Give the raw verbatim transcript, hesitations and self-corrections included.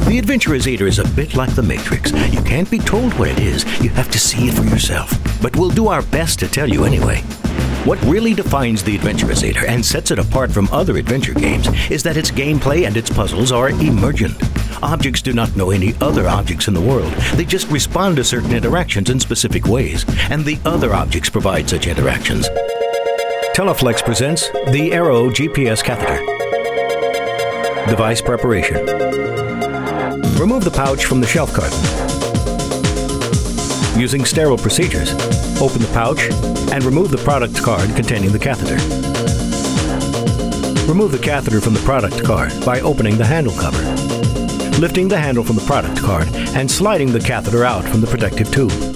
The Adventureizator is a bit like the Matrix. You can't be told what it is. You have to see it for yourself. But we'll do our best to tell you anyway. What really defines the Adventureizator and sets it apart from other adventure games is that its gameplay and its puzzles are emergent. Objects do not know any other objects in the world. They just respond to certain interactions in specific ways, and the other objects provide such interactions. Teleflex presents the Aero G P S Catheter. Device preparation. Remove the pouch from the shelf carton. Using sterile procedures, open the pouch and remove the product card containing the catheter. Remove the catheter from the product card by opening the handle cover, lifting the handle from the product card and sliding the catheter out from the protective tube.